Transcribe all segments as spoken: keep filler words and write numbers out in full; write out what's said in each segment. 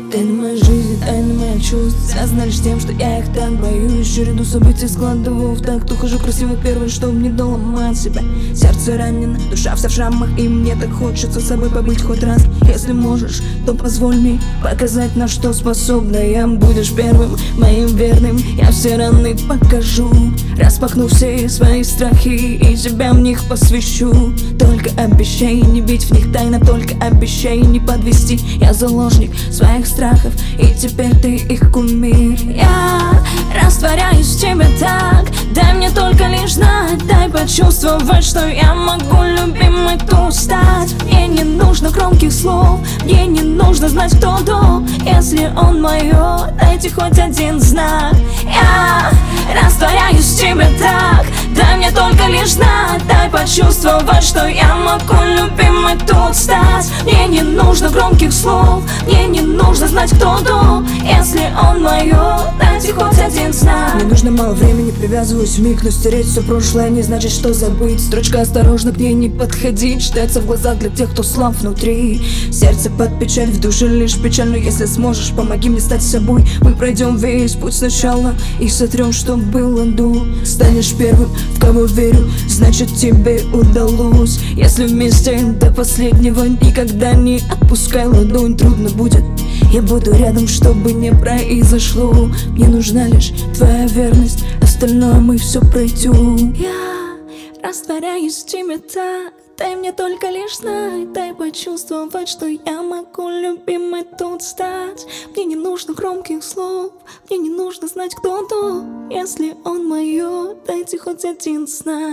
Тайна моей жизни, тайна моих чувств связана лишь с тем, что я их так боюсь. Череду событий складываю в такт. Ухожу красиво первый, чтобы не доломать себя. Сердце ранено, душа вся в шрамах, и мне так хочется с собой побыть хоть раз. Если можешь, то позволь мне показать, на что способна я. Будешь первым, моим верным, я все раны покажу. Распахну все свои страхи и тебя в них посвящу. Только обещай не бить в них тайно, только обещай не подвести. Я заложник своих страхов, и теперь ты их кумир. Я растворяюсь в тебе так, дай мне только лишь знать. Дай почувствовать, что я могу любимой тут стать. Мне не нужно громких слов, мне не нужно знать, кто до. Если он мое, дайте хоть один знак. Я растворяюсь в тебе так, дай мне только лишь знать. Дай почувствовать, что я могу любимой тут стать. Мне не нужно громких слов, мне не нужно знать, кто до. Если он мое, дайте хоть один знак. Мне нужно мало времени, привязываюсь в миг. Но стереть все прошлое не значит, что забыть. Строчка осторожно, к ней не подходить. Читается в глазах для тех, кто слаб внутри. Сердце под печаль, в душе лишь печаль. Но если сможешь, помоги мне стать собой. Мы пройдем весь путь сначала и сотрем, что было до. Станешь первым, в кого верю, значит тебе удалось. Если вместе до последнего, никогда не отпускай ладонь. Трудно будет, я буду рядом, чтобы не произошло. Мне нужна лишь твоя верность, остальное мы все пройдем. Я растворяюсь в тебе так, дай мне только лишь знать. Дай почувствовать, что я могу любимой тут стать. Мне не нужно громких слов, мне не нужно знать, кто то. Если он мое, дайте хоть один знак.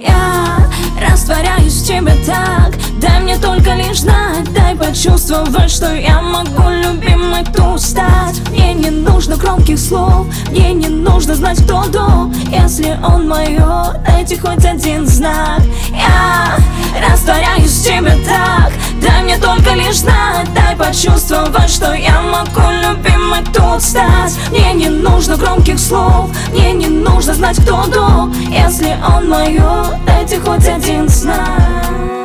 Я растворяюсь в тебе так, дай мне только лишь знать. Дай почувствовать, что я могу любимой тут стать. Мне не нужно громких слов, мне не нужно знать, кто до. Если он мое, дайте хоть один знак. Я растворяюсь в тебе так, дай мне только лишь знать. Дай почувствовать, что я могу любимой тут стать. Мне не нужно громких слов, мне не нужно знать, кто до. Если он мое, дайте хоть один знак.